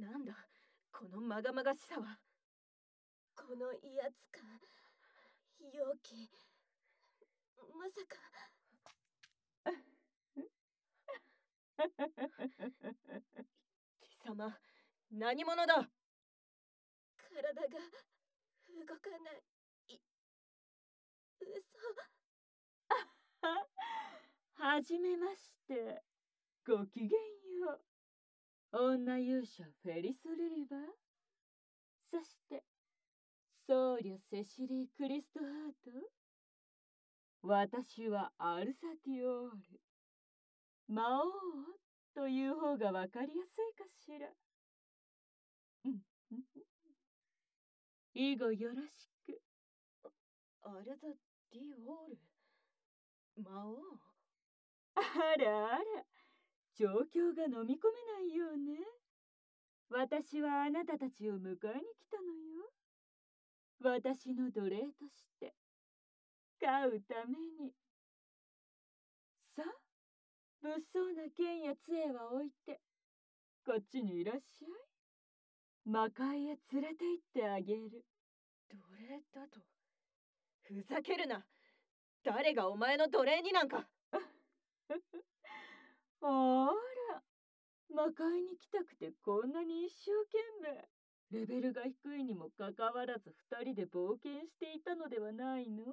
なんだこのまがまがしさは。 この威圧感、陽気、まさか。 貴様、何者だ。 体が動かない。嘘。 はじめまして。ごきげんよう。女勇者フェリス・リリバー。そして僧侶セシリー・クリストハート。私はアルサティオール。魔王という方がわかりやすいかしら。以後よろしく。 アルザディオール、魔王。 あらあら、状況が飲み込めないようね。私はあなたたちを迎えに来たのよ。私の奴隷として飼うために。さあ、物騒な剣や杖は置いてこっちにいらっしゃい。魔界へ連れて行ってあげる。 奴隷だと。ふざけるな。誰がお前の奴隷になんか。 あら、魔界に来たくてこんなに一生懸命。レベルが低いにもかかわらず二人で冒険していたのではないの？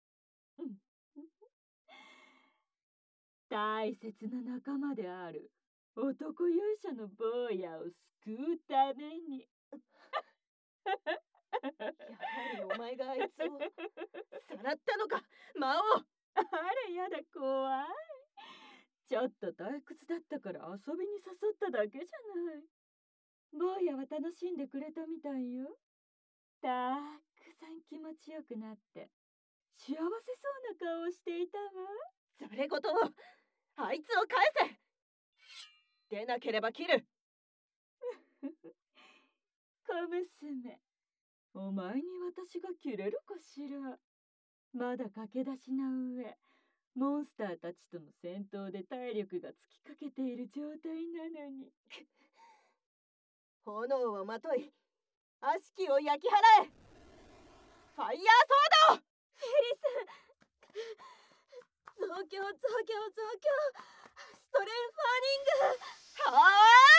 大切な仲間である男勇者の坊やを救うために。 やはりお前があいつをさらったのか、魔王。 あれやだ、怖い。ちょっと退屈だったから遊びに誘っただけじゃない。坊やは楽しんでくれたみたいよ。たくさん気持ちよくなって幸せそうな顔をしていたわ。 それごとをあいつを返せ。出なければ切る。 小娘、お前に私が切れるかしら。まだ駆け出しな上、モンスターたちとの戦闘で体力が尽きかけている状態なのに。 炎をまとい悪しきを焼き払え。ファイヤーソード。 フェリス、増強ストレンファーニング。 は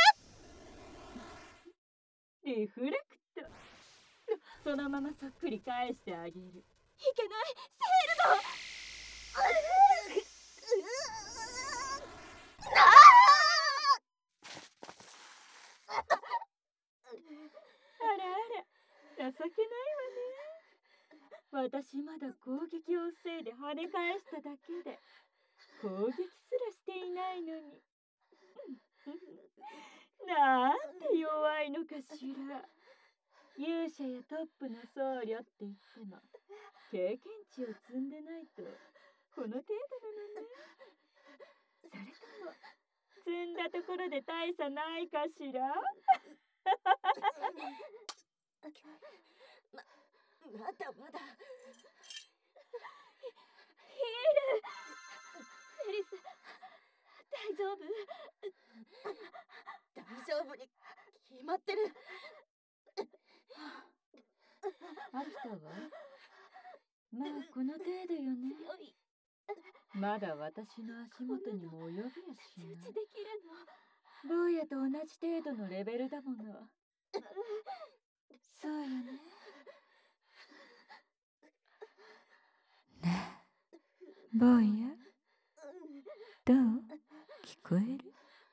あ。リフレクト。そのままそっくり返してあげる。いけない、セールド。 あらあら、情けないわね。私まだ攻撃を防いで跳ね返しただけで攻撃すらしていないのに。なんて弱いのかしら。勇者やトップの僧侶って言っても経験値を積んでないとこの程度なのね。それとも積んだところで大差ないかしら。 まだまだ。ヒール。フェリス、大丈夫？ 大丈夫に決まってる。 飽きたわ。まあこの程度よね。まだ私の足元にも及びやしない。 通知できるの？ 坊やと同じ程度のレベルだもの。そうよね。ねえ、坊や、どう？聞こえる？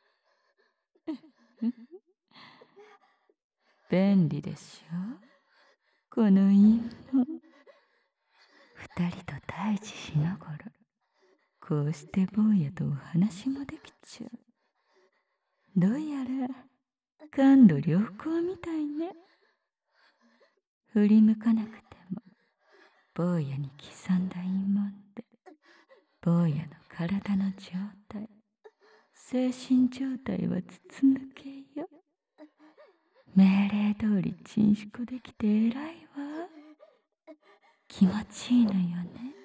便利でしょ、この印も。二人と対峙しながらこうして坊やとお話もできちゃう。どうやら感度良好みたいね。振り向かなくても坊やに刻んだ印文で坊やの体の状態、精神状態は筒抜けよ。命令通り鎮粛できて偉いわ。気持ちいいのよね。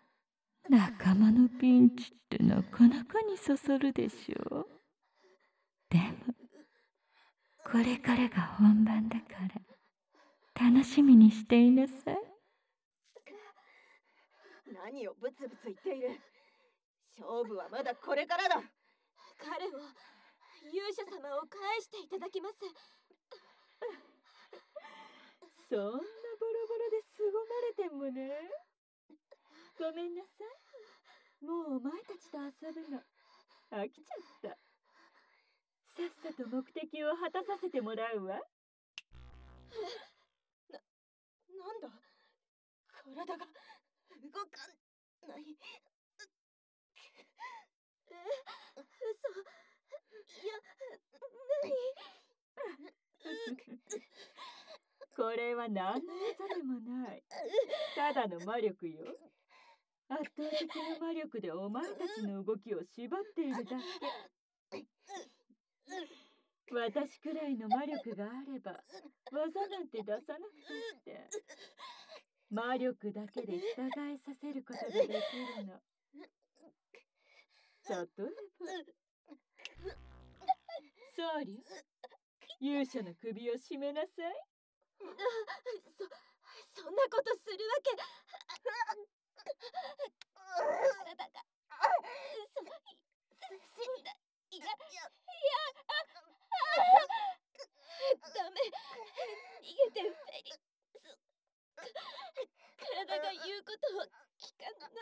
仲間のピンチってなかなかにそそるでしょ。 これからが本番だから楽しみにしていなさい。 何をブツブツ言っている。勝負はまだこれからだ。 彼を勇者様を返していただきます。 そんなボロボロで凄まれてもね。ごめんなさい。もうお前たちと遊ぶの飽きちゃった。さっさと目的を果たさせてもらうわ。 なんだ、体が動かない。 嘘。いや、 これは何の技でもない。ただの魔力よ。圧倒的な魔力でお前たちの動きを縛っているだけ。私くらいの魔力があれば技なんて出さなくたって魔力だけで従いさせることができるの。例えば総理、勇者の首を絞めなさい。 そんなことするわけ。体がそんな、いやダメ。逃げてフェリス。体が言うことを聞かない。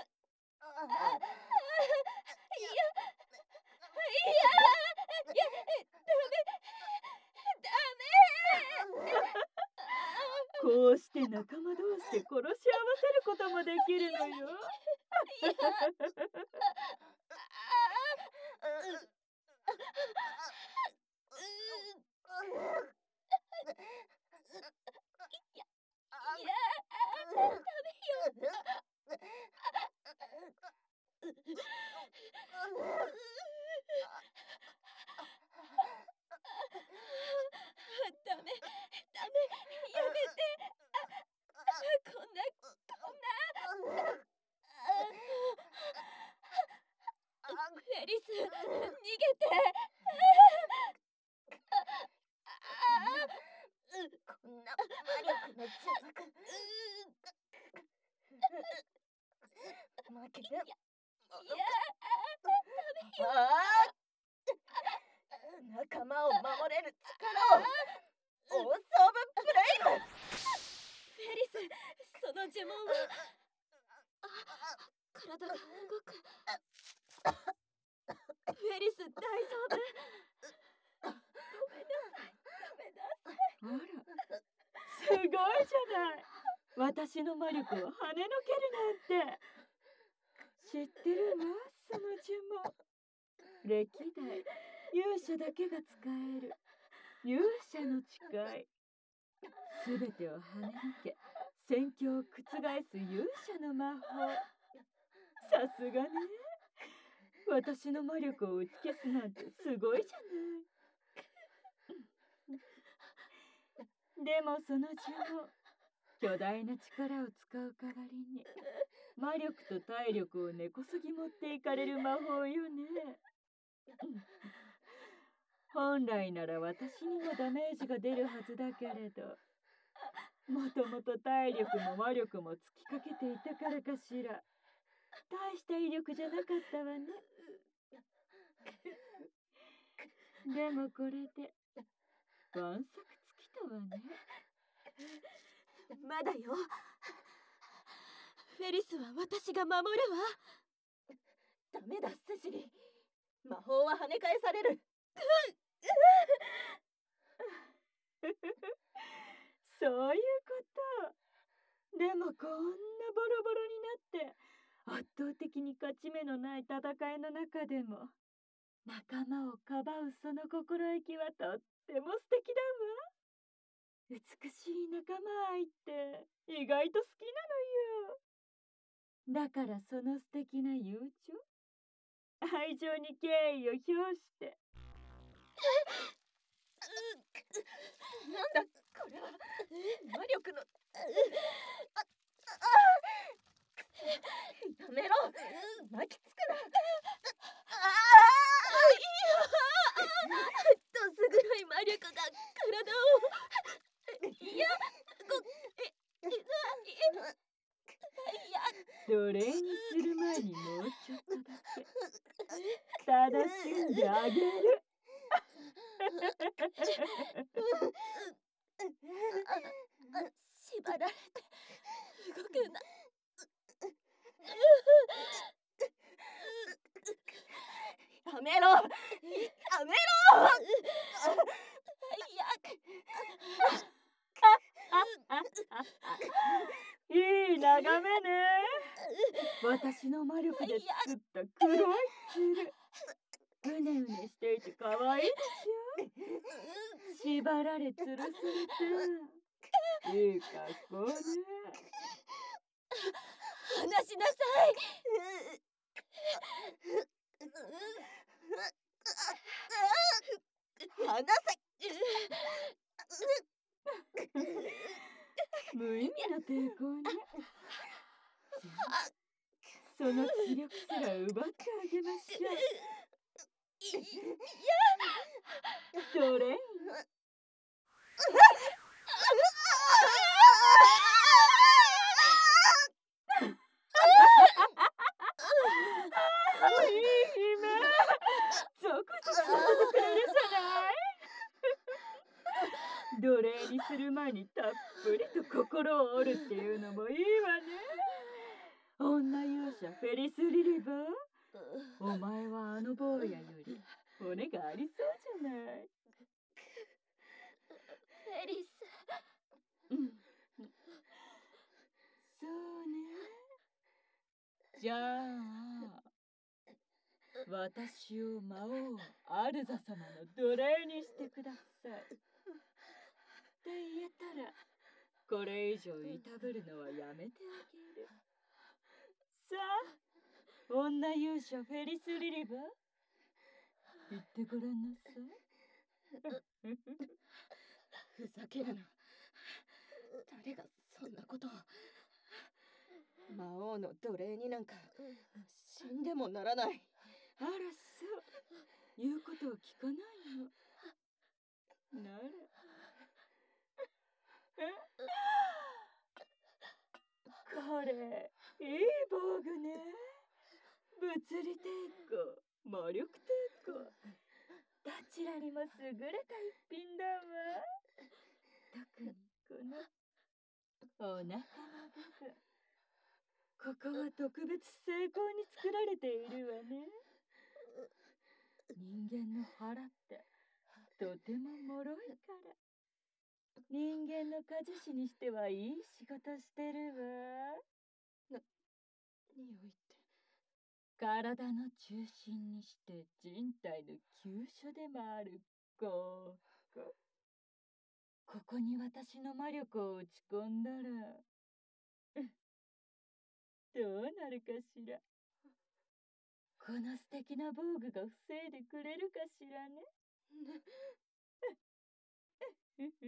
こうして仲間同士で殺し合わせることもできるのよ。 ダメ、やめて。こんな。フェリス、逃げて。 こんな魔力の邪魔。負ける。仲間を守れる力を。オーソーブブレイム。 フェリス、その呪文は。体が動く。フェリス、大丈夫？ごめんなさい。 あら、すごいじゃない。私の魔力を跳ねのけるなんて。知ってるわ、その呪文。歴代勇者だけが使える勇者の誓い。すべてを跳ねのけ、戦況を覆す勇者の魔法。さすがね。私の魔力を打ち消すなんてすごいじゃない。でもその呪文、巨大な力を使う代わりに魔力と体力を根こそぎ持っていかれる魔法よね。本来なら私にもダメージが出るはずだけれど、もともと体力も魔力も尽きかけていたからかしら。大した威力じゃなかったわね。でもこれで晩作尽きたわね。 まだよ。フェリスは私が守るわ。 ダメだ、セシリ。魔法は跳ね返される。 そういうこと。でもこんなボロボロになって圧倒的に勝ち目のない戦いの中でも仲間をかばうその心意気はとっても素敵だわ。美しい仲間愛って意外と好きなのよ。だからその素敵な友情、愛情に敬意を表してなんだこれは。魔力の。やめろ。泣きつくな。 どす黒い魔力が体正しんであげる。 縛られて動けない。 やめろやめろいい眺めね。私の魔力で作った黒い鶴。うねうねしていて可愛いでしょ。縛られ吊るされていい格好ね。 離しなさい。 離せ無意味な抵抗ね。じゃあその気力すら奪ってあげましょう。ドレイン。いい姫、ゾクゾクさせてくれるじゃない。奴隷にする前にたっぷりと心を折るっていうのもいいわね。女勇者フェリス・リリバー、お前はあの坊やより骨がありそうじゃない。 エリス。 そうね。じゃあ私を魔王アルザ様の奴隷にしてくださいって言えたら、これ以上いたぶるのはやめてあげる。さあ、女勇者フェリス・リリバー、言ってごらんなさい。 ふざけるな。誰がそんなことを。魔王の奴隷になんか死んでもならない。 あらそう、言うことを聞かないのなら。これいい防具ね。物理抵抗、魔力抵抗、どちらにも優れた一品だわ。特にこのお腹の部分、ここは特別精巧に作られているわね。人間の腹ってとても脆いから、人間の鍛冶師にしてはいい仕事してるわ。 匂いって。 体の中心にして人体の急所でもあるここ。ここに私の魔力を打ち込んだらどうなるかしら。この素敵な防具が防いでくれるかしらね。 やめて、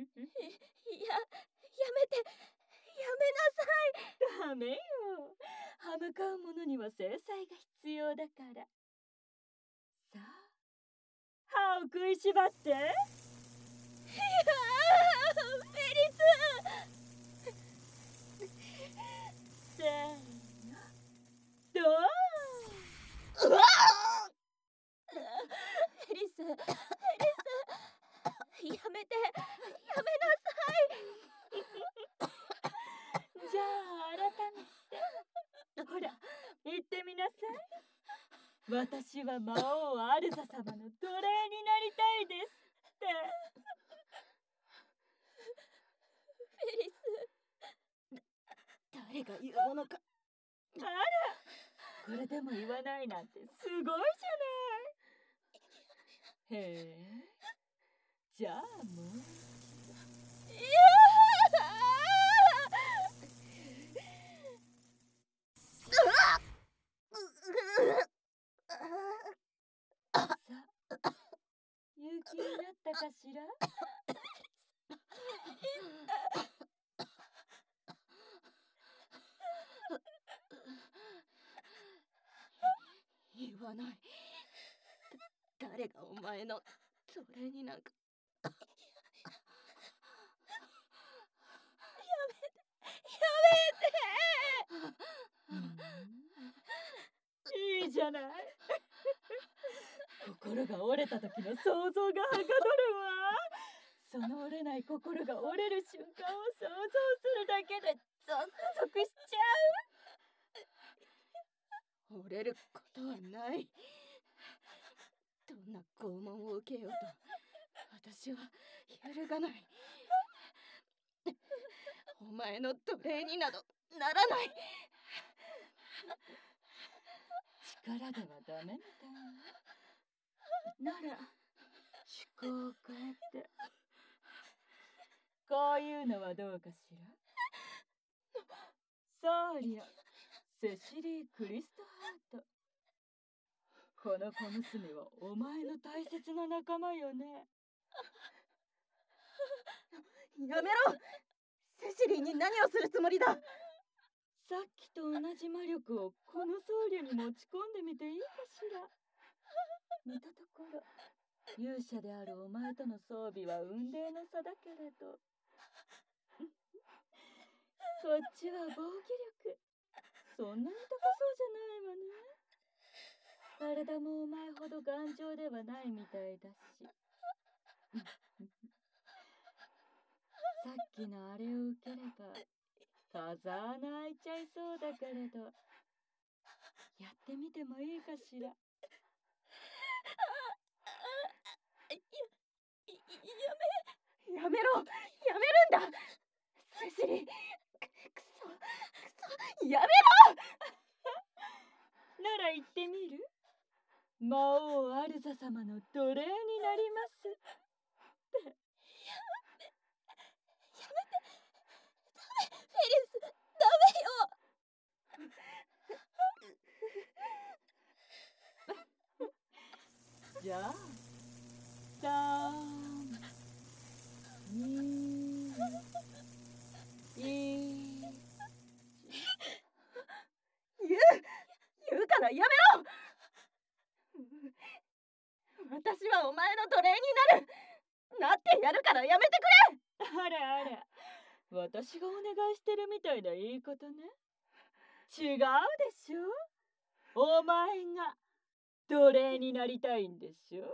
やめなさい。 ダメよ。歯向かう者には制裁が必要だから。さあ、歯を食いしばって。 フェリス。 せーの、ドーン。 エリス、やめて、やめなさい。 じゃあ改めて、ほら言ってみなさい。私は魔王アルザ様の奴隷になりたいですって。 フェリス。 誰が言うものか。 あら、これでも言わないなんてすごいじゃない。へえ、じゃあもう。さあ、勇気になったかしら。 言わない。誰がお前の奴隷になんか。 やめて。 いいいじゃない。心が折れた時の想像がはかどるわ。その折れない心が折れる瞬間を想像するだけでゾクゾクしちゃ折れることはない。どんな拷問を受けようと私は揺るがない。お前の奴隷になどならない。 力ではダメみたいな。なら趣向を変えてこういうのはどうかしら。そうりゃ、セシリー・クリストハート。この小娘はお前の大切な仲間よね。 やめろ。セシリーに何をするつもりだ。 さっきと同じ魔力をこの僧侶に持ち込んでみていいかしら。見たところ勇者であるお前との装備は雲泥の差だけれどこっちは防御力そんなに高そうじゃないわね。体もお前ほど頑丈ではないみたいだしさっきのあれを受ければ風穴開いちゃいそうだけれどやってみてもいいかしら。 やめろ。やめるんだ。セシリー。くそやめろ。 なら言ってみる。魔王アルザ様の奴隷になりますって。 やめて。フェリス、ダメよ。 じゃあ3、2、1。 言うからやめろ。私はお前の奴隷になってやるからやめてくれ。 あらあら、私がお願いしてるみたいな言い方ね。違うでしょ。お前が奴隷になりたいんでしょ。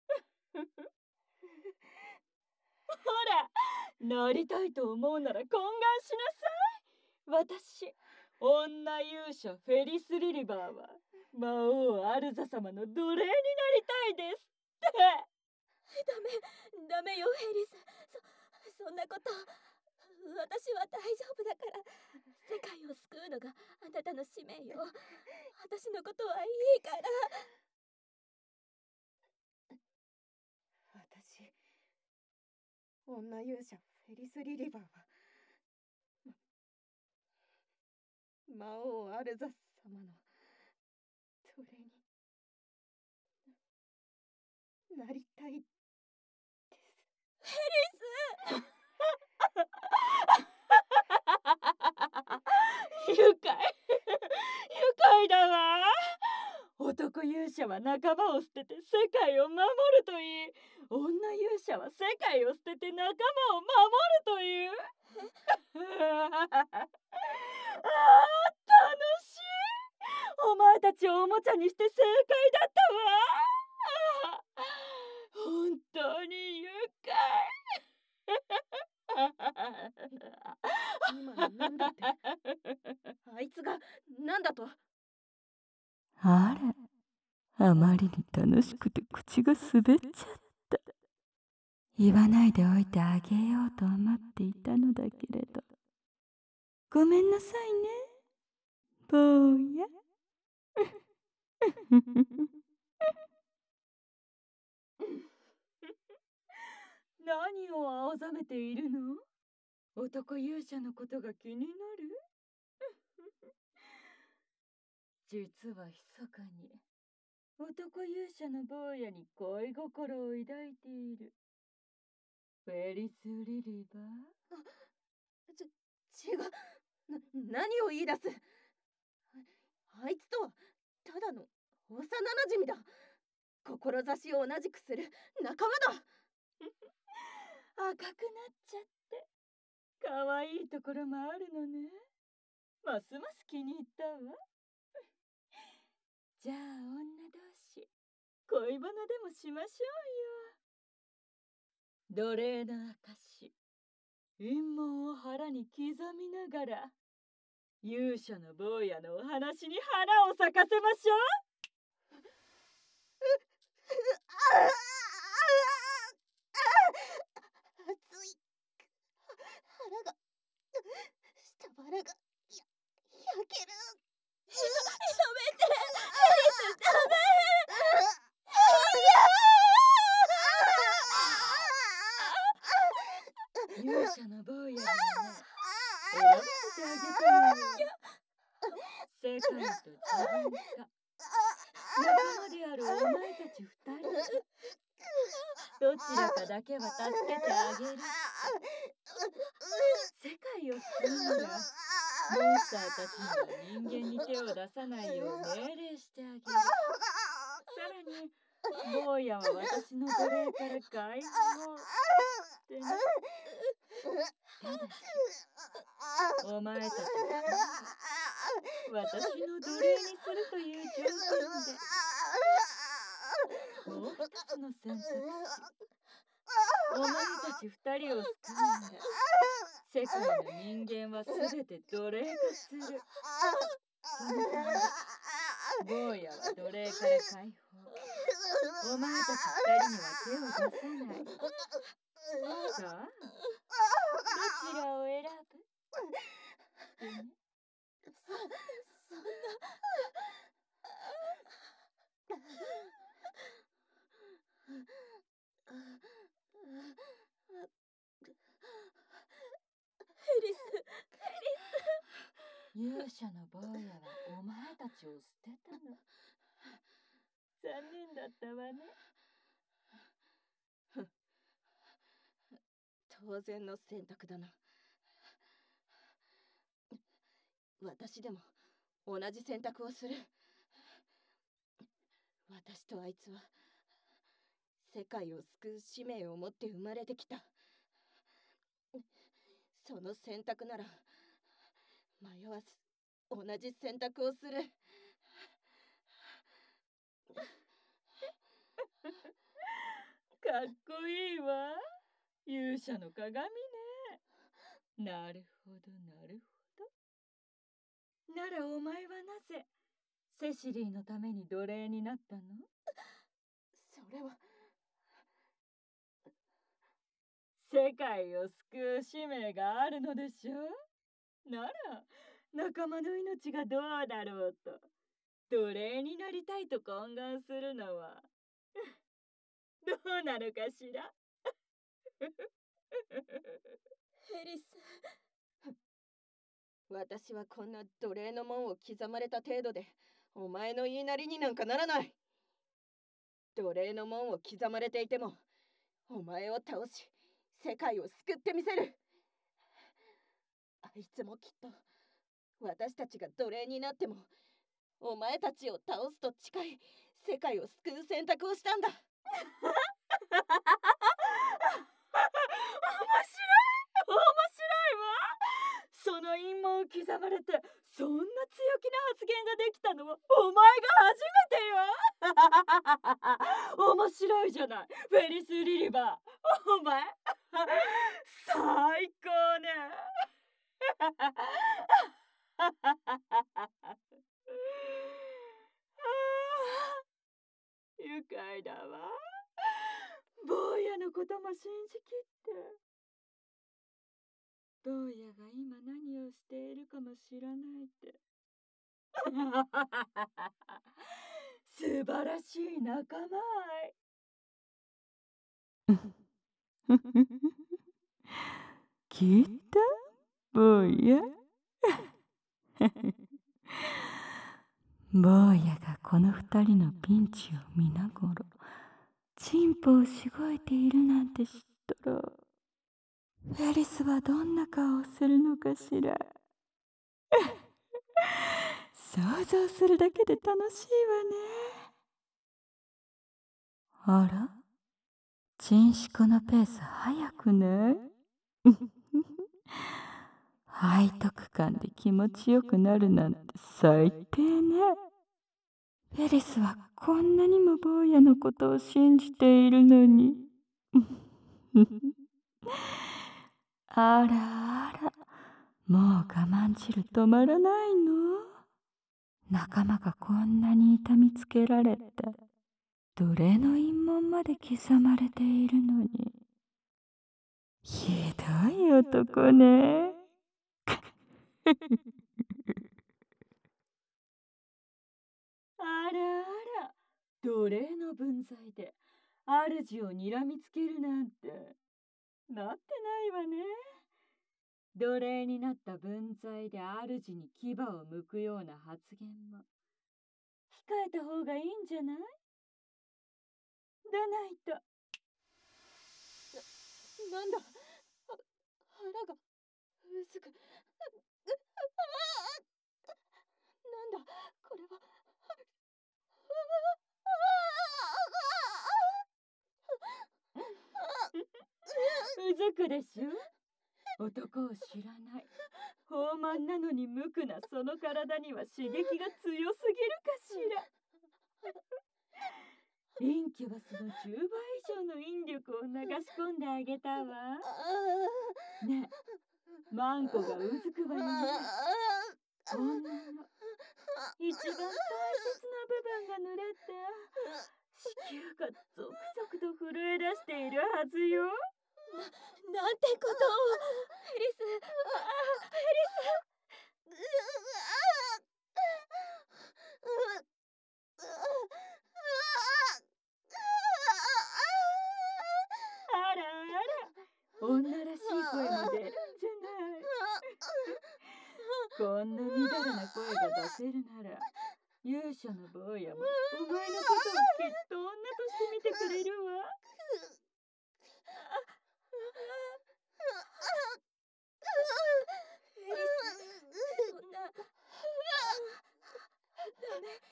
ほら、なりたいと思うなら懇願しなさい。私、女勇者フェリス・リリバーは魔王アルザ様の奴隷になりたいですって。 ダメよフェリス。そんなこと。私は大丈夫だから。世界を救うのがあなたの使命よ。私のことはいいから。 私、女勇者フェリス・リリバーは魔王アルザス様の奴隷になりたいです。 フェリス愉快だわ。男勇者は仲間を捨てて世界を守るといい、女勇者は世界を捨てて仲間を守るという。楽しい。お前たちをおもちゃにして正解だったわ。本当に愉快。 今のなんだって。あいつがなんだと。 あら、あまりに楽しくて口が滑っちゃった。言わないでおいてあげようと思っていたのだけれど、ごめんなさいね、坊や。何を青ざめているの？男勇者のことが気になる？実は密かに男勇者の坊やに恋心を抱いている。フェリス・リリバー。 違う。何を言い出す。あいつとはただの幼なじみだ。志を同じくする仲間だ。 赤くなっちゃって可愛いところもあるのね。ますます気に入ったわ。じゃあ恋バナでもしましょうよ。奴隷の証、陰謀を腹に刻みながら、勇者の坊やのお話に花を咲かせましょう。 熱い。腹が、下腹が焼ける。 やめて、エリス、ダメ。 勇者の坊やにね、選ばせてあげたのよ。世界と自分か、仲間であるお前たち二人、どちらかだけは助けてあげる。世界を救うなら、モンスターたちには人間に手を出さないよう命令してあげる。さらに、坊やは私の奴隷から解放ってね。ただし、お前たち私の奴隷にするという条件で、もう一つの選択肢、お前たち二人を救うなら、世界の人間はすべて奴隷化する。そのため、坊やは奴隷から解放。お前たち二人には手を出さない。さあ、どちらを選ぶ？ そんな。エリス、 勇者の坊やはお前たちを捨てたの。残念だったわね。 当然の選択だな。私でも同じ選択をする。私とあいつは世界を救う使命を持って生まれてきた。その選択なら迷わず同じ選択をする。 かっこいいわ。勇者の鏡ね。なるほど、なるほど。ならお前はなぜセシリーのために奴隷になったの？ それは世界を救う使命があるのでしょう。なら仲間の命がどうだろうと、奴隷になりたいと懇願するのはどうなのかしら。 エリス。 私はこんな奴隷の門を刻まれた程度でお前の言いなりになんかならない。奴隷の門を刻まれていてもお前を倒し世界を救ってみせる。あいつもきっと私たちが奴隷になってもお前たちを倒すと誓い世界を救う選択をしたんだ。面白いわ。その陰謀を刻まれてそんな強気な発言ができたのはお前が初めてよ。面白いじゃない、フェリス・リリバー。お前最高ね。愉快だわ。坊やのことも信じきって。坊やが今何をしているかも知らないって。素晴らしい仲間愛。聞いた？坊や。坊やがこの二人のピンチを見ながらチンポをしごいているなんて知ったら、フェリスはどんな顔をするのかしら。想像するだけで楽しいわね。あら、チンシコのペース速くない？背徳感で気持ちよくなるなんて最低ね。 フェリスはこんなにも坊やのことを信じているのに。あらあら、もう我慢汁止まらないの？仲間がこんなに痛みつけられて、奴隷の陰紋まで刻まれているのに。ひどい男ね。あらあら、奴隷の分際で主を睨みつけるなんて、なってないわね。奴隷になった分際で主に牙を向くような発言も控えた方がいいんじゃない？でないと。 なんだ、腹がうずく。なんだ、これは。 うずくでしょ？男を知らない豊満なのに無垢なその体には刺激が強すぎるかしら。インキュバスの10倍以上の引力を流し込んであげたわ。ねえ、マンコがうずくわよね。女の一番大切な部分が濡れて、子宮がゾクゾクと震え出しているはずよ。 なんてことを。フェリス、フェリス。 あらあら、女らしい声も出るんじゃない。こんなみだらな声が出せるなら、勇者の坊やもお前のことをきっと女として見てくれるわ。 フェリス、そんな。ダメ。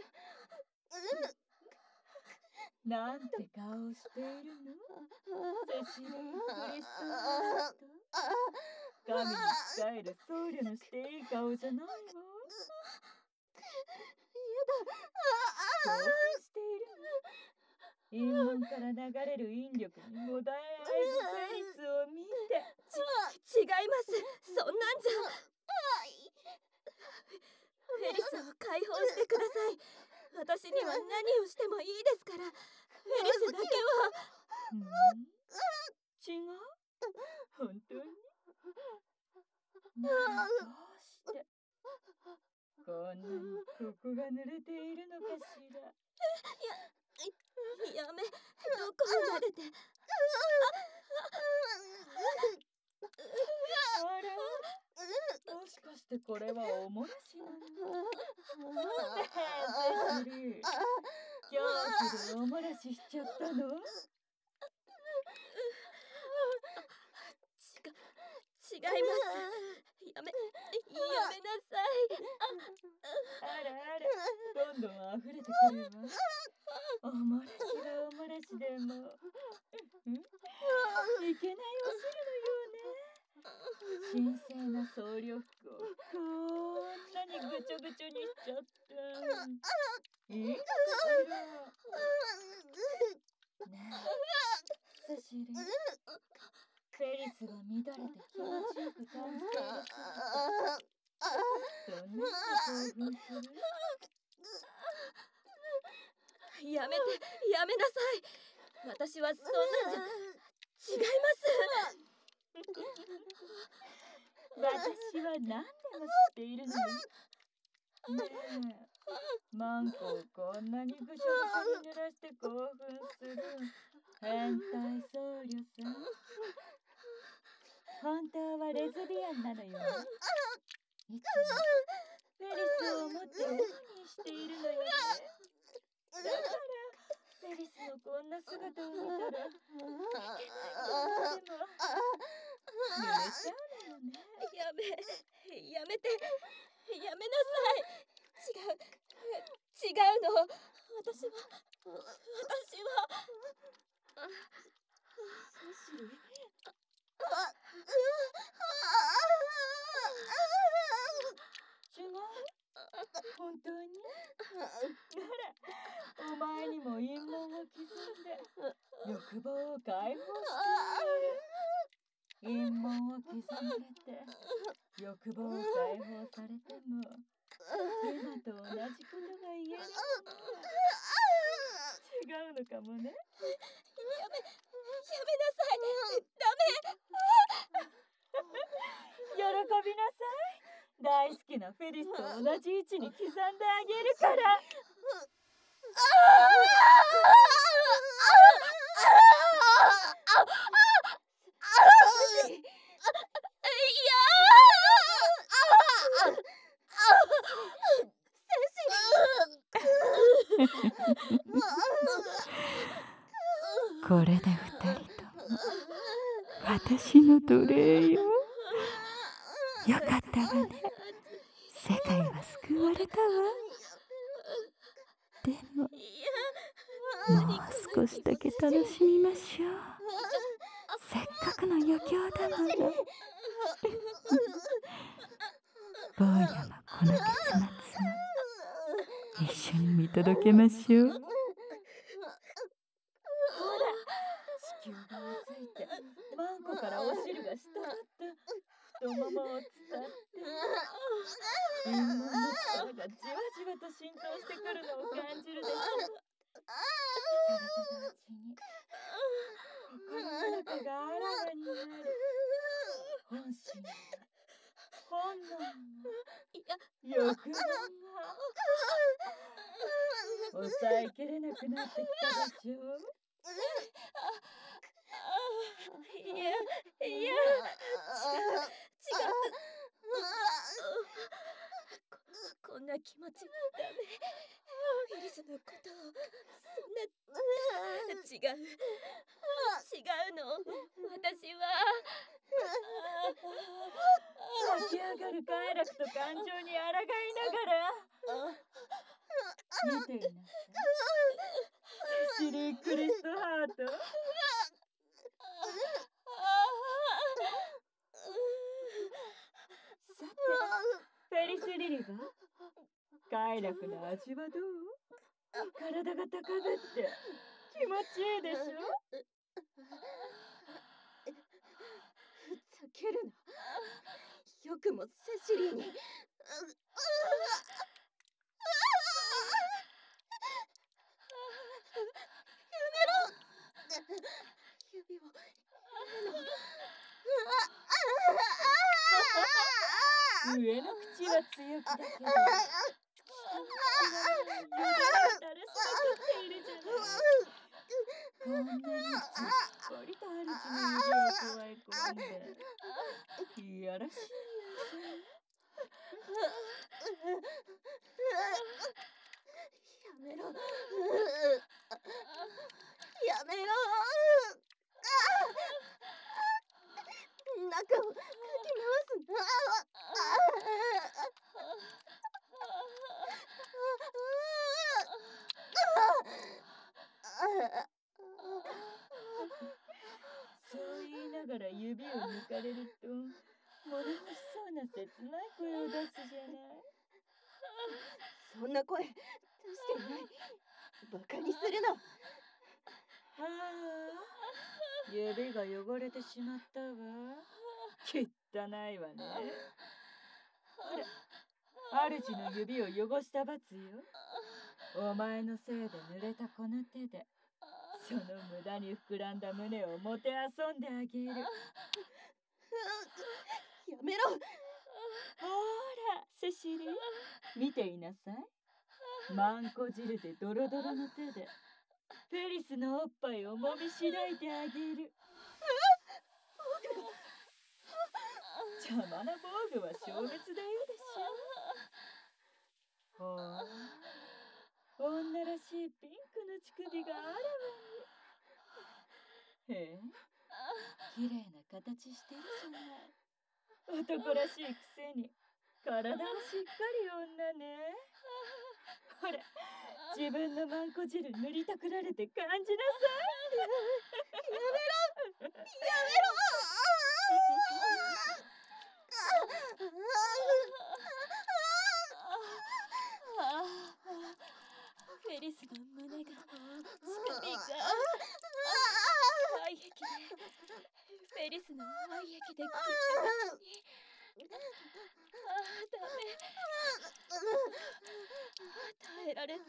なんて顔をしているの？セシリー・クリストワート。神に仕える僧侶のしていい顔じゃないわ。興奮しているの？陰門から流れる引力にもだえあえぐフェリスを見て。 違います。そんなんじゃ。フェリスを解放してください。私には何をしてもいいですから。フェリスだけは。 違う？本当に？どうしてこんなにここが濡れているのかしら。 やめ、どこまでで。 あら、もしかしてこれはおもらしなの？ねえ、セシリー、恐怖でおもらししちゃったの？ 違います。やめなさい。 あらあら、どんどん溢れてくるわ。おもらしがおもらしでもいけないお汁のようね。神聖な僧侶服をこんなにぐちょぐちょにしちゃって。いいのかしら。ねえ、セシリー、フェリスが乱れて気持ちよく感じている姿、そんなに興奮する？ やめなさい。私はそんなんじゃ。違います。 私は何でも知っているのよ。ねえ、マンコをこんなにぐしょぐしょに濡らして興奮する変態僧侶さん。本当はレズビアンなのよね。いつもフェリスを持ってオナニーしているのよね。だからフェリスのこんな姿を見たらいけない女でも濡れちゃうのよね。 やめて。やめなさい。違うの。私は。 セシリー。 違う？本当に？ お前にも陰謀を刻んで欲望を解放してあげる。陰謀を刻まれて欲望を解放されても今と同じことが言えるのね。違うのかもね。 やめなさい。ダ喜びなさい。大好きなフェリスと同じ位置に刻んであげるから。これで二人と私の奴隷よ。よかったわね。世界は救われたわ。でももう少しだけ楽しみましょう。せっかくの余興だもの。坊やもこの結末を一緒に見届けましょう。ほら、地球がついてマンコからお汁が滴って太ももを伝って陰謀の力がじわじわと浸透してくるのを感じるでしょう。それと同時に心の中があらわになる。本心や本能も欲望が抑えきれなくなってきたでしょう。 違う。こんな気持ちダメ。フェリスのことをそんな違うの。私は湧き上がる快楽と感情に抗いながら見ていなさい。セシリー・クリストハート。さて、フェリス・リリバ、快楽の味はどう？体が高ぶって気持ちいいでしょ？ ふざけるな。よくもセシリーに。指を上の口は強気だけど指が垂れ下がっているじゃない。こんなにじっくりと主に指を加え込んでいやらしいやめろ。やめろ。中をかき回すな。 そう言いながら指を抜かれると物欲しそうな切ない声を出すじゃない。 そんな声出していない。バカにするな。 ああ、指が汚れてしまったわ。汚いわね。ほら、主の指を汚した罰よ。お前のせいで濡れたこの手でその無駄に膨らんだ胸をもてあそんであげる。 やめろ。 ほら、セシリ、見ていなさい。マンコ汁でドロドロの手でフェリスのおっぱいをもみしらいてあげる。邪魔な防具は消滅でいいでしょ。ほう、女らしいピンクの乳首があらわに。へえ、綺麗な形してるじゃない。男らしいくせに体はしっかり女ね。ほら、自分のマンコ汁塗りたくられて感じなさい。やめろ。やめろ。 フェリスの胸が近みが愛液でフェリスの愛液でぐちゃぐちゃに。ダメ。耐えられない。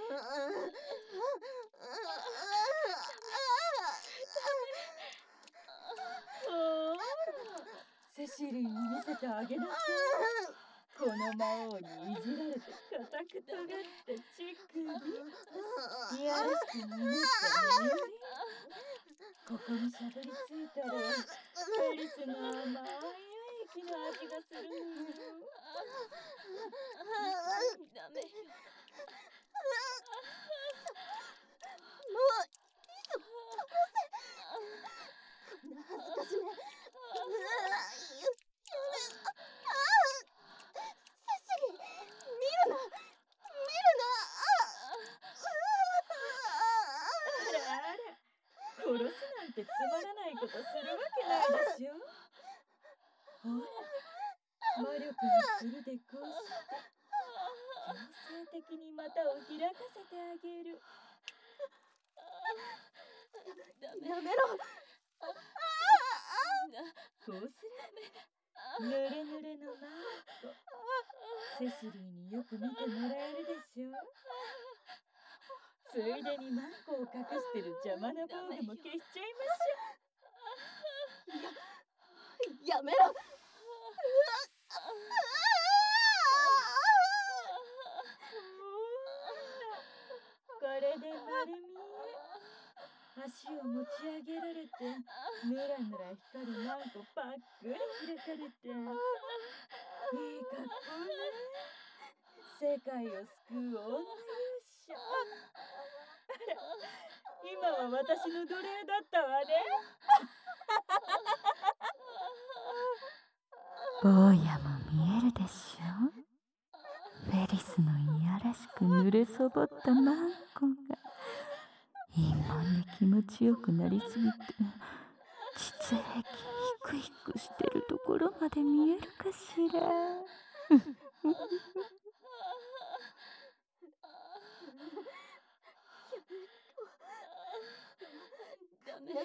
ほら、セシリーに見せてあげなさい。この魔王にいじられて固く尖った乳首、いやらしくになった耳、ここにしゃぶりついたらフェリスの甘い液の味がするのよ。 ダメよ。 もういいぞ、飛ばせ。こんな恥ずかしめ。セシリ、見るな、見るな。 あらあら、殺すなんてつまらないことするわけないでしょ。ほら、魔力の剣でこうして強制的に股を開かせてあげる。 ダメ。 やめろ。 こうすればぬれぬれのマンコ、セシリーによく見てもらえるでしょ。ついでにマンコを隠してる邪魔な防具も消しちゃいましょう。 やめろ。 これで丸見え。足を持ち上げられてぬらぬら光るマンコパックリ開かれて、いい格好ね。世界を救う女勇者。あら、今は私の奴隷だったわね。坊やも見えるでしょ。フェリスのいやらしく濡れそぼったマンコが陰門で気持ちよくなりすぎて膣壁ヒクヒクしてるところまで見えるかしら。 ダメ。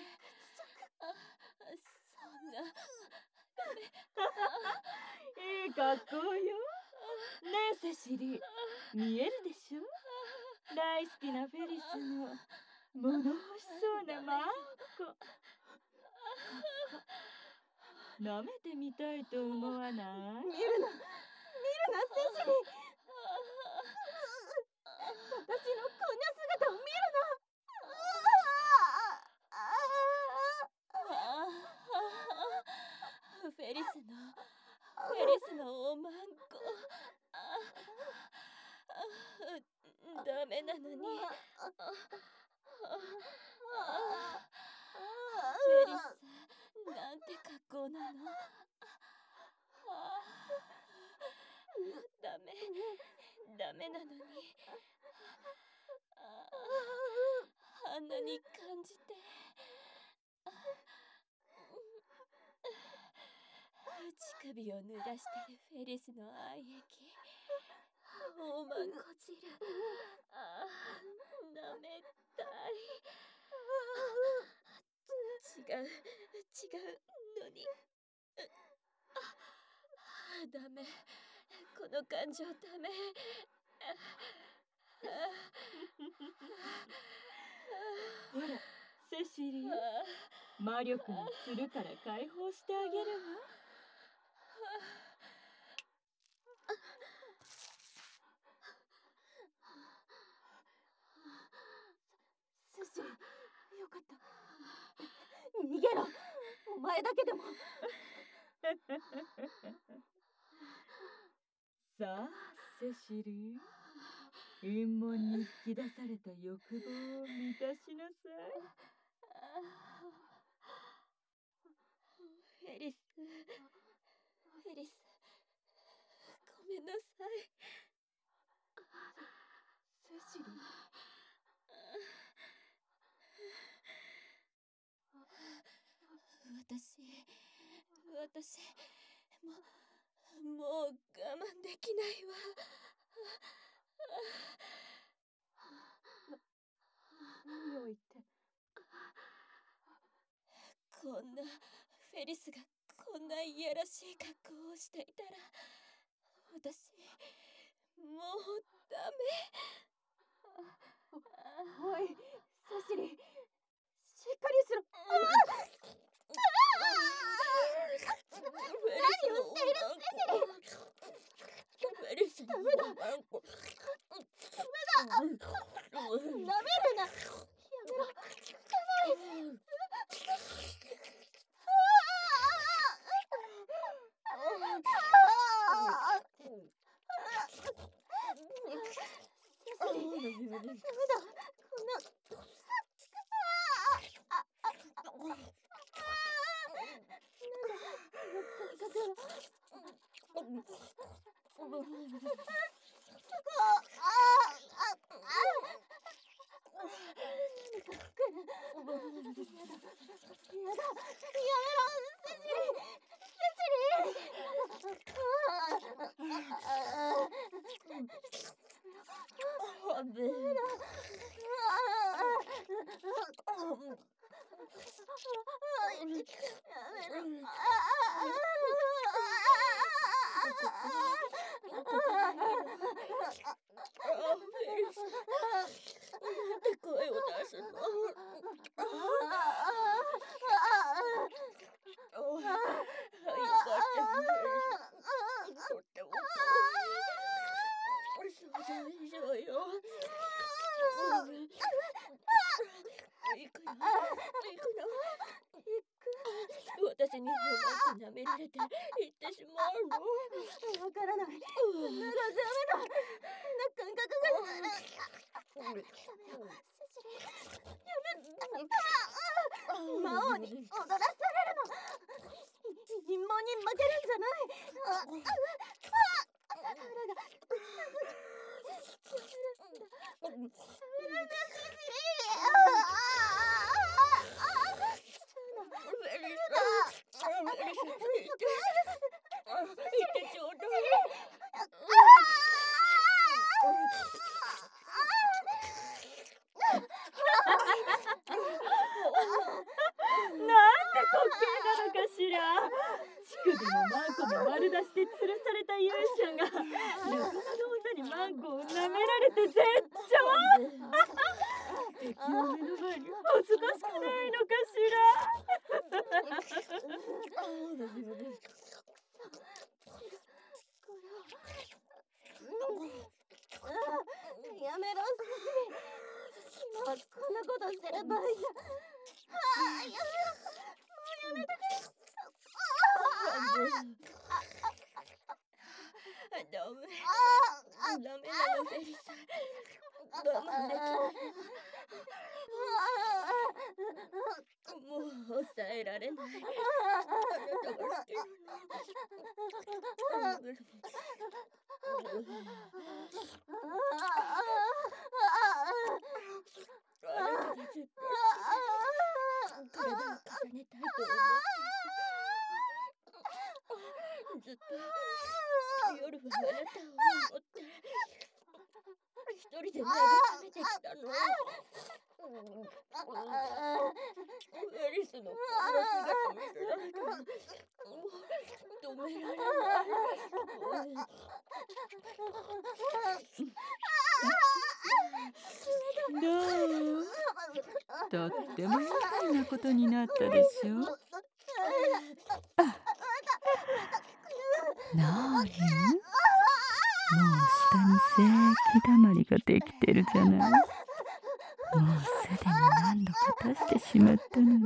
そんな。 いい格好よ。ねえセシリ、見えるでしょ。大好きなフェリスの物欲しそうなマンコ。舐めてみたいと思わない？ 見るな、見るな、セシリ。私のこんな姿を見るな。 フェリスのおまんこ。ダメなのに。フェリス、なんて格好なの。ダメなのに。あんなに感じて。乳首を濡らしてるフェリスの愛液。おまんこ汁。舐めたい。違うのに。ダメ。この感情ダメ。 ほら、セシリ、魔力の剣から解放してあげるわ。 セシリ、よかった。逃げろ。お前だけでも。 さあ、セシリ、陰門に引き出された欲望を満たしなさい。 フェリス、ごめんなさい。 セシリ。 私、もう我慢できないわ。 何を言って。 こんなフェリスがこんないやらしい格好をしていたら、私もうダメ。 おい、セシリ、しっかりしろ。 何をしているセシリ。フェリスのダメだ。舐めるな。やめろ。汚い。ダメだ。こんな。声を出すの。よかったね。とってもそうでしょうよ。行くの。私にうまく舐められて行ってしまうの。わからない。ならダメだ。感覚が。セシリ、やめ。魔王に踊らされるの。陰謀に負けるんじゃない。 乳首もマンコも丸出しで吊るされた勇者が仲間の女にマンコを舐められて絶頂。敵を目の前に恥ずかしくないのかしやめろ、セシリ。今はこんなことしてる場合じゃ。やめろ。もうやめてくれ。ダメなの、フェリス。我慢できない。もう抑えられない。あなたが好きなの。あなたがずっと好きで体を重ねたいと思ってずっと夜はあなたを思って一人で慰めてきたの。フェリスのこんな姿見せられたらもう止められない。 どう？とっても愉快なことになったでしょ。なに？もう下に正規だまりができてるじゃない。もうすでに何度か出してしまったのね。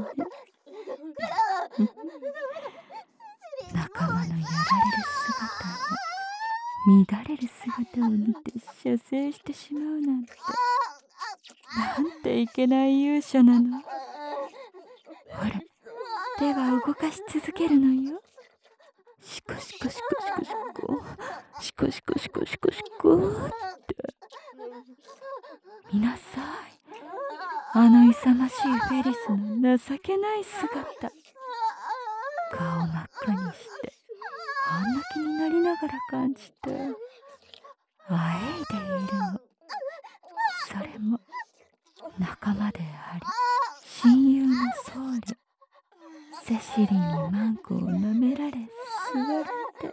仲間のやられる姿や乱れる姿を見て射精してしまうなんて、なんていけない勇者なの。ほら、手は動かし続けるのよ。シコシコシコシコシコシコシコシコシコシコって見なさい。あの勇ましいフェリスの情けない姿。顔真っ赤にして半泣きになりながら感じて、 あえいでいるの。それも仲間であり親友の僧侶セシリーにマンコを舐められ吸われて、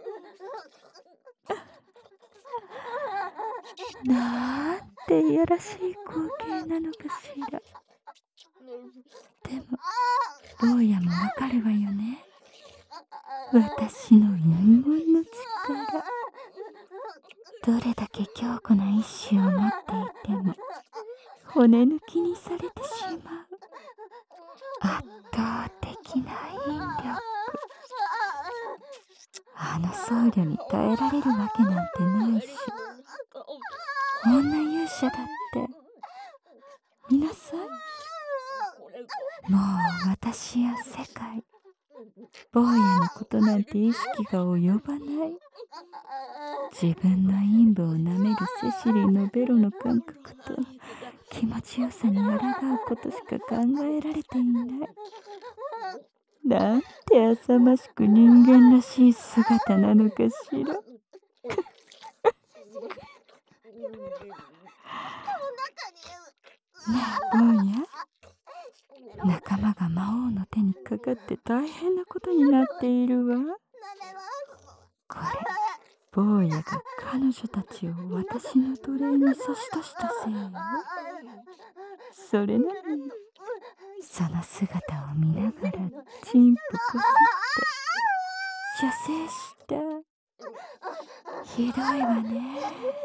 なんていやらしい光景なのかしら。でも坊やもわかるわよね。私の陰謀の力、どれだけ強固な意志を持っていても骨抜きにされてしまう圧倒的な引力。あの僧侶に耐えられるわけなんてないし、女勇者だって見なさい。もう私や世界、坊やのことなんて意識が及ばない。自分の陰部を舐めるセシリのベロの感覚と気持ちよさに抗うことしか考えられていない。なんて浅ましく人間らしい姿なのかしら。ねえ坊や、仲間が魔王の手にかかって大変なことになっているわ。これ、坊やが彼女たちを私の奴隷に差し出したせいよ。それなのにその姿を見ながらチンポこすって射精した。ひどいわね。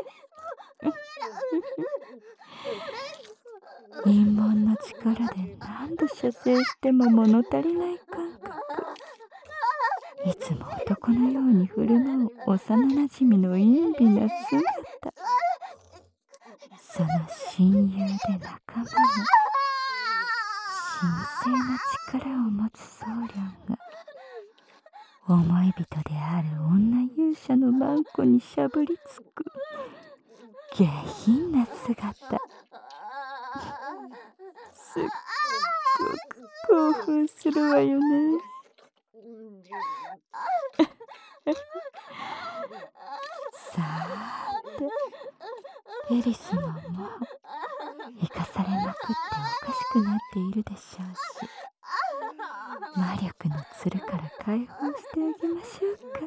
陰門の力で何度射精しても物足りない感覚。いつも男のように振る舞う幼なじみの陰微な姿。その親友で仲間の神聖な力を持つ僧侶が思い人である女勇者のマンコにしゃぶりつく下品な姿。すっごく興奮するわよね。さーて、フェリスももう生かされまくっておかしくなっているでしょうし、魔力のつるから解放してあげましょうか。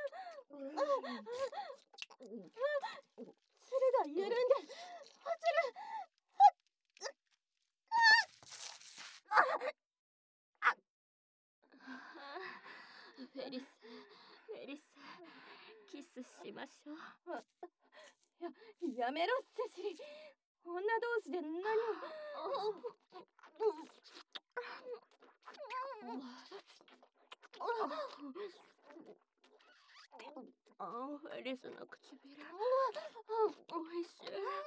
つるが緩んで落ちる。 フェリス、キスしましょう。 やめろセシリ、女同士で何を。 フェリスの唇、おいしい。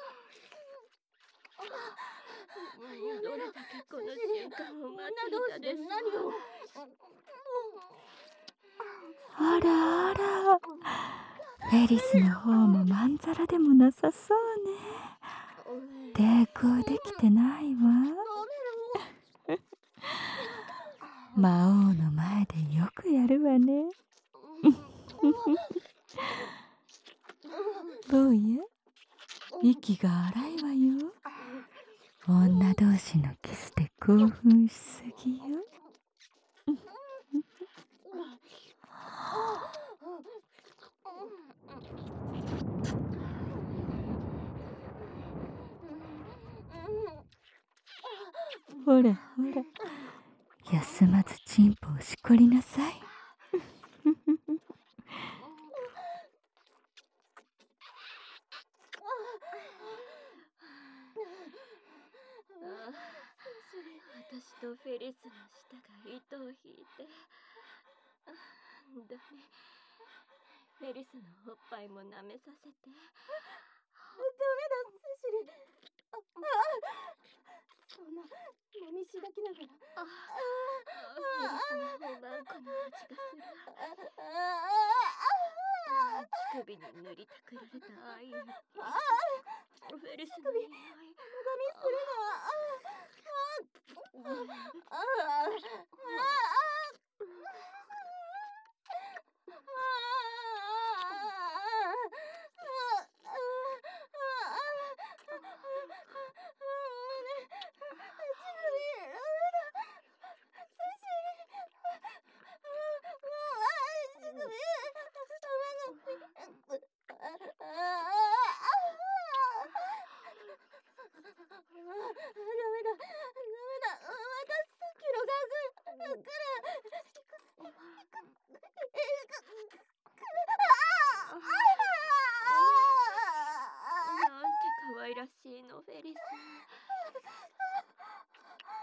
どれだけこの瞬間を待っていたでしょう。 あらあら、フェリスの方もまんざらでもなさそうね。抵抗できてないわ。魔王の前でよくやるわね。坊や、息が荒いわよ。女同士のキスで興奮しすぎよ。ほらほら、休まずチンポをしこりなさい。 私とフェリスの舌が糸を引いて、ダメ。フェリスのおっぱいも舐めさせて。ダメだセシリ。そんなもみしだきながら。 フェリスのおまんこの味がする。乳首に塗りたくられた愛。フェリスの匂い。 ガミするの。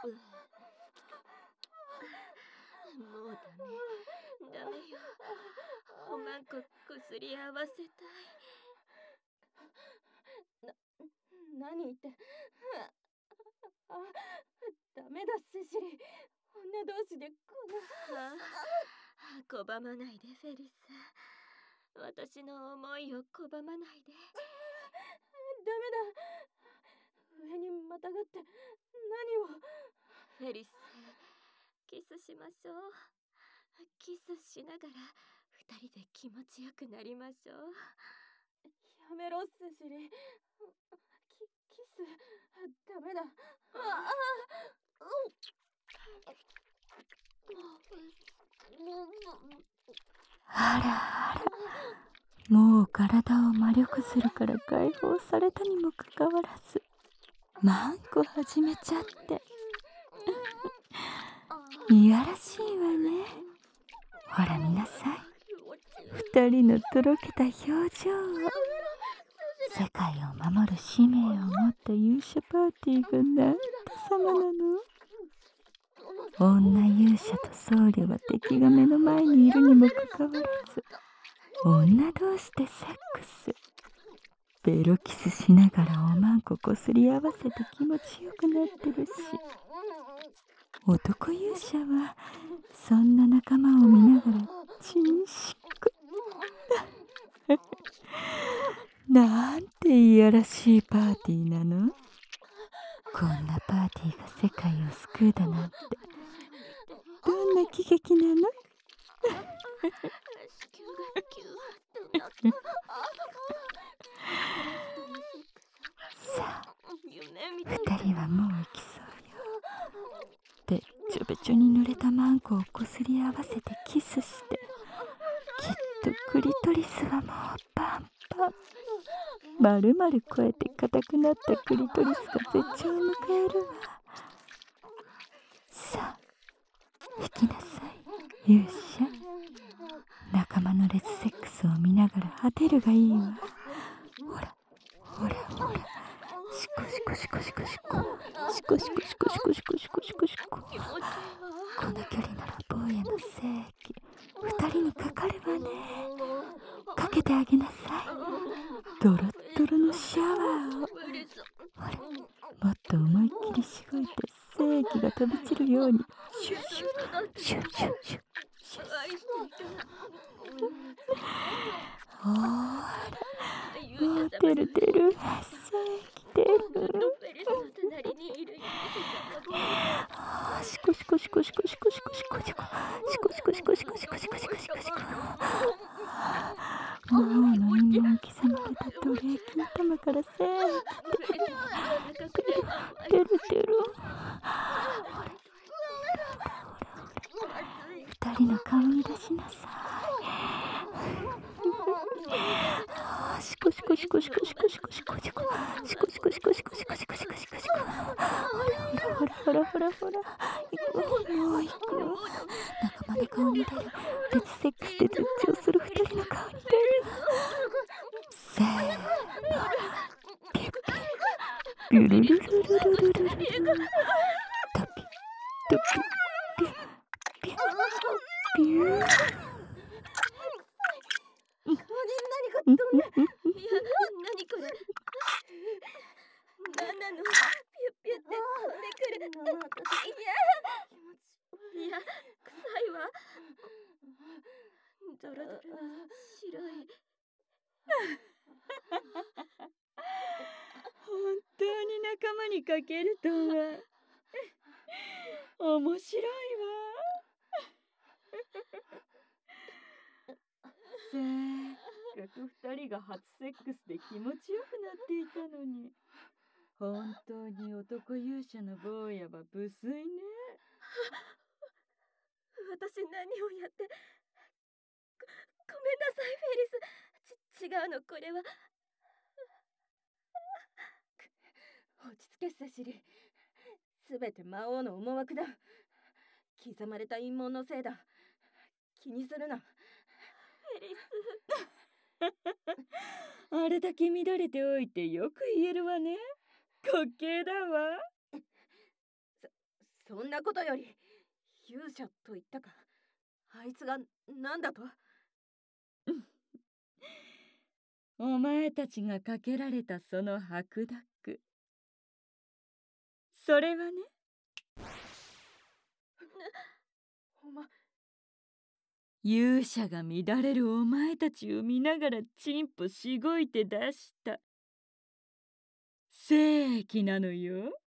もうダメよ。おまんここすり合わせたい。 何言って。ダメだセシリ。女同士でこんな。 拒まないでフェリス。私の思いを拒まないで。 ダメだ。上にまたがって何を。 フェリス、キスしましょう。キスしながら二人で気持ちよくなりましょう。 やめろセシリ。キスダメだ。 あらあら、もう体を魔力するから解放されたにもかかわらずマンコ始めちゃっていやらしいわね。ほら見なさい、二人のとろけた表情を。世界を守る使命を持った勇者パーティーがなんて様なの。女勇者と僧侶は敵が目の前にいるにもかかわらず女同士でセックス。ベロキスしながらおまんここすり合わせて気持ちよくなってるし、男勇者はそんな仲間を見ながらチンシクなんていやらしいパーティーなの。こんなパーティーが世界を救うだなんてどんな喜劇なの。さあ二人はもう行きそうよ。べっちょべちょに濡れたマンコをこすり合わせてキスして、きっとクリトリスはもうパンパン。まるまる超えて硬くなったクリトリスが絶頂を迎えるわ。さあ引きなさい勇者。仲間のレスセックスを見ながら果てるがいいわ。ほらほらほら、シコシコシコシコシコシコシコシコシコシコシコシコシコ。この距離なら坊やの精液二人にかかるわね。かけてあげなさい、ドロッドロのシャワーを。ほらもっと思いっきりしごいて精液が飛び散るようにシュッシュッシュッシュッシュッシュッ。ほーらもう出る出る、精液出る。シコシコシコシコシコシコシコシコシコシコシコシコシコシコシコシコシコ。もうの陰門刻まれた奴隷金玉から精液出る出る。ほら二人の顔に出しなさい。シコシコシコシコシコシコシコシコシコシコシコシコシコシコシコシコシコ。ほらほらほらほら、行くもう行く。仲間の顔に出る。レスセックスで絶頂する二人の顔に出る。せーの、ピュッピュルルルルルルルルルル、タピタピピュッピュッピュー。 顔に何か飛んで。 いや、何これ。何なの。ピュッピュッって飛んでくる。いや、臭いわ。ドロドロの白い。 本当に仲間にかけるとは面白いわ。せっかく二人が初セックスで気持ちよくなっていたのに、本当に男勇者の坊やは無粋ね。 私何をやって。ごめんなさいフェリス。違うのこれは。 落ち着けセシリ。すべて魔王の思惑だ。刻まれた陰謀のせいだ。気にするな。 フェリス。 あれだけ乱れておいてよく言えるわね。滑稽だわ。 そんなことより勇者と言ったか。あいつが何だと。 お前たちがかけられたその白濁、それはね、勇者が乱れるお前たちを見ながらチンポしごいて出した精液なのよ。